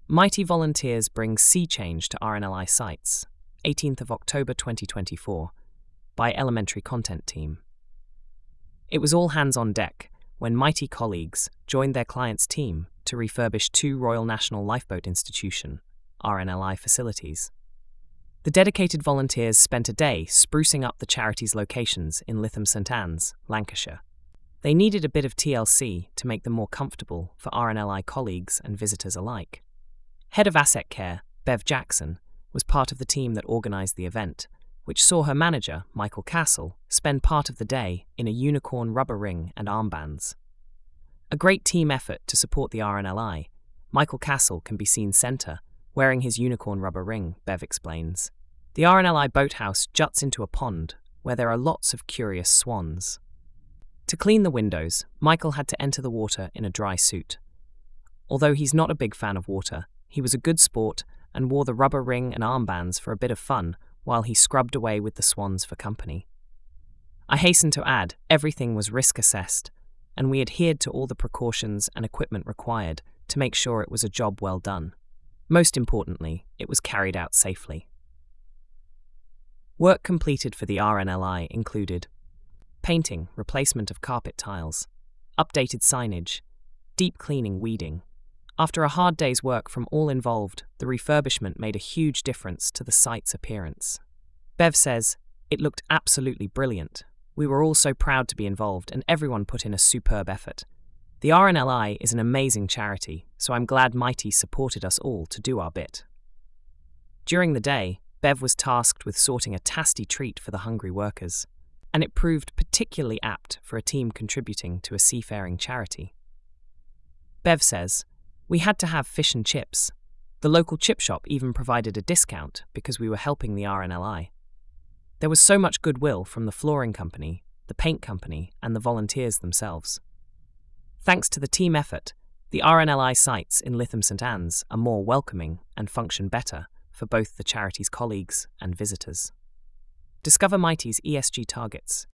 Mighty volunteers bring sea change to RNLI sites, 18th of October 2024, by Elementary Content Team. It was all hands on deck when Mighty colleagues joined their client's team to refurbish 2 Royal National Lifeboat Institution, RNLI facilities. The dedicated volunteers spent a day sprucing up the charity's locations in Lytham St Anne's, Lancashire. They needed a bit of TLC to make them more comfortable for RNLI colleagues and visitors alike. Head of Asset Care, Bev Jackson, was part of the team that organised the event, which saw her manager, Michael Castle, spend part of the day in a unicorn rubber ring and armbands. A great team effort to support the RNLI. Michael Castle can be seen centre, wearing his unicorn rubber ring, Bev explains. The RNLI boathouse juts into a pond where there are lots of curious swans. To clean the windows, Michael had to enter the water in a dry suit. Although he's not a big fan of water, he was a good sport and wore the rubber ring and armbands for a bit of fun while he scrubbed away with the swans for company. I hasten to add, everything was risk assessed, and we adhered to all the precautions and equipment required to make sure it was a job well done. Most importantly, it was carried out safely. Work completed for the RNLI included painting, replacement of carpet tiles, updated signage, deep cleaning, weeding. After a hard day's work from all involved, the refurbishment made a huge difference to the site's appearance. Bev says, "It looked absolutely brilliant. We were all so proud to be involved and everyone put in a superb effort. The RNLI is an amazing charity, so I'm glad Mighty supported us all to do our bit." During the day, Bev was tasked with sorting a tasty treat for the hungry workers, and it proved particularly apt for a team contributing to a seafaring charity. Bev says, "We had to have fish and chips. The local chip shop even provided a discount because we were helping the RNLI. There was so much goodwill from the flooring company, the paint company, and the volunteers themselves. Thanks to the team effort, the RNLI sites in Lytham St Anne's are more welcoming and function better for both the charity's colleagues and visitors." Discover Mighty's ESG targets